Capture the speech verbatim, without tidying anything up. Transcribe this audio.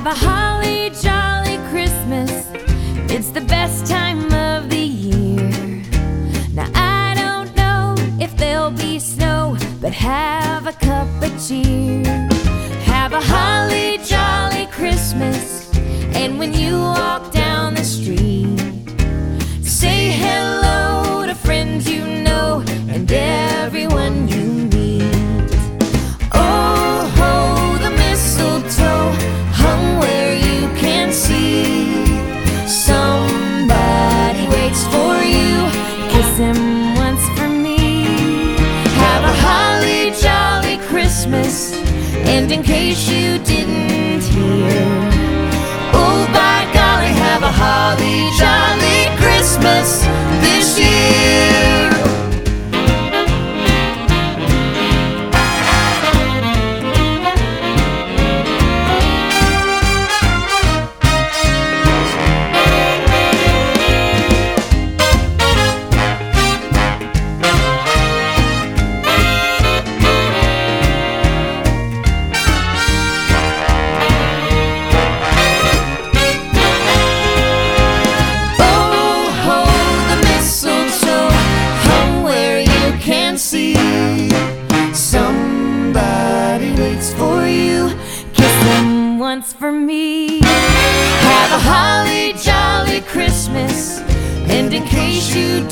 Have a holly jolly Christmas. It's the best time of the year. Now I don't know if there'll be snow, but have a cup of cheer. Have a holly jolly Christmas, and when you walk down the street, say hello to friends you know and everyone you meet. Oh ho, the mistletoe hung where you can see. Somebody waits for you, kiss him once for me. Have a holly jolly Christmas, and in case you didn't hear, oh by golly, have a holly jolly Christmas this year. Somebody waits for you, kiss them once for me. Have a holly jolly Christmas, and in case you